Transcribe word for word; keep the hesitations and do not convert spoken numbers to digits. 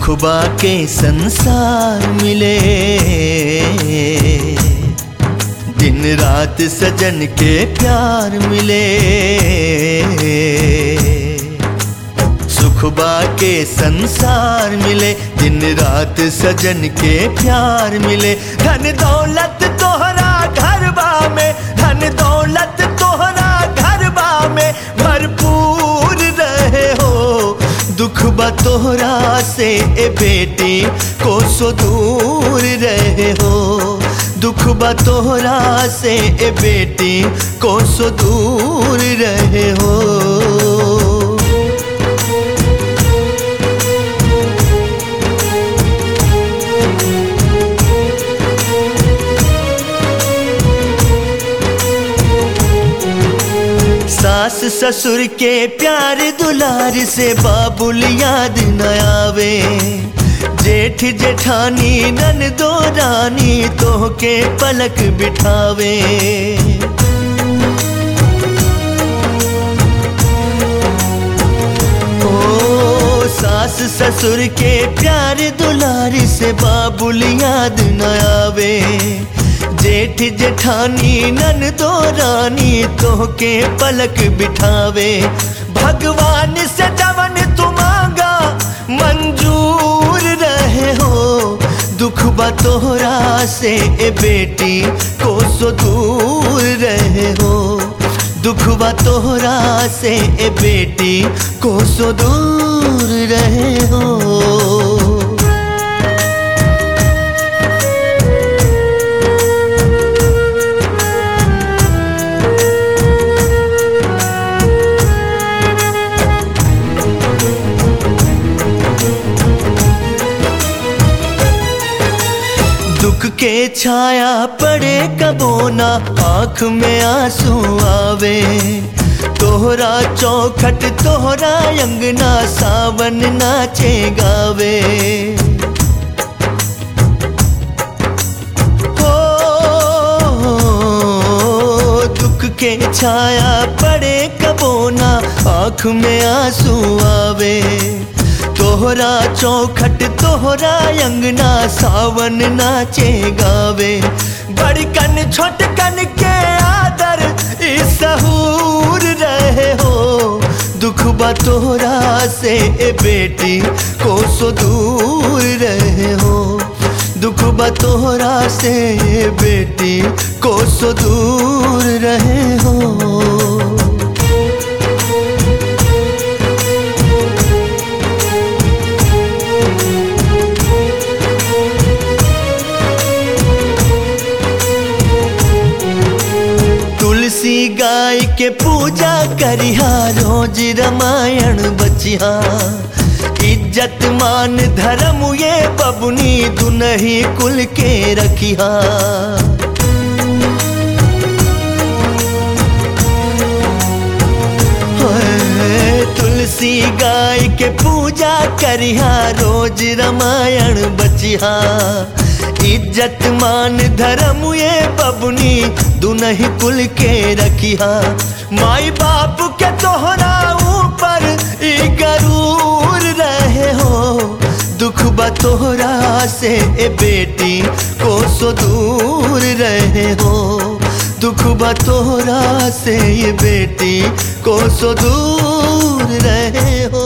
दुखबा के संसार मिले, दिन रात सजन के प्यार मिले। सुखबा के संसार मिले, दिन रात सजन के प्यार मिले। धन दौलत तोहरा घरबा में, धन दौलत तोहरा घरबा में भरपूर रहे हो। दुखबा तोहरा से ए बेटी कोसों दूर रहे हो। दुखबा तोहरा से ए बेटी कोसों दूर रहे हो। सास ससुर के प्यार दुलार से बाबुल याद न आवे। जेठ जेठानी ननदो रानी तोहके पलक बिठावे। ओ सास ससुर के प्यार दुलार से बाबुल याद न आवे। जेठ जेठानी ननदो रानी तोहके पलक बिठावे। भगवान से जवन तू मांगा मंजूर रहे हो। दुखबा तोहरा से ए बेटी कोसों दूर रहे हो। दुखबा तोहरा से ए बेटी कोसों दूर रहे हो। दुख के छाया पड़े कबो ना आँख में आंसू आवे। तोहरा चौखट तोहरा अंगना सावन नाचे गावे। हो दुख के छाया पड़े कबो ना आँख में आंसू आवे। तोहरा चौखट तोहरा अंगना सावन नाचे गावे। बड़कन छोटकन के आदर सहूर रहे हो। दुखबा तोहरा से ए बेटी कोसों दूर रहे हो। दुखबा तोहरा से ए बेटी कोसों दूर रहे हो। तुलसी गाय के पूजा करिहा, रोज रामायण बचिहा। इज्जत मान धर्म ये बबुनी दुनही कुल के रखिहा। तुलसी गाय के पूजा करिहा, रोज रामायण बचिहा। इज्जत मान धर्म ये बबुनी दुनही कुल के रखिहा। माई बाप के तोहरा ऊपर ई गरूर रहे हो। दुखबा तोहरा से ए बेटी कोसों दूर रहे हो। दुखबा तोहरा से ये बेटी कोसों दूर रहे हो।